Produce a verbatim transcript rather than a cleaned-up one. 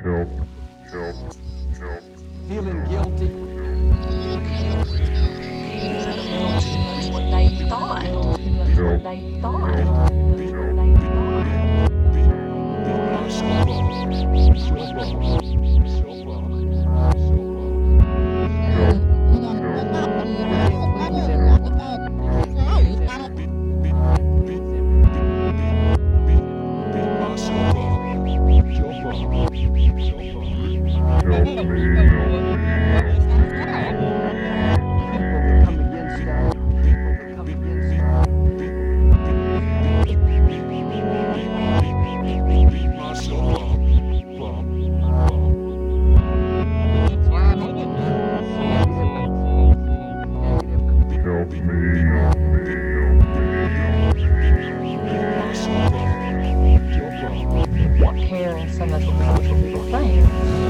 help, help, help. Feeling guilty. That's what they thought. That's what they thought. That's what they thought. Help me, help me. People that come against that. People that come against that. Help me, help me, help me. Hearing some of the things that we were saying.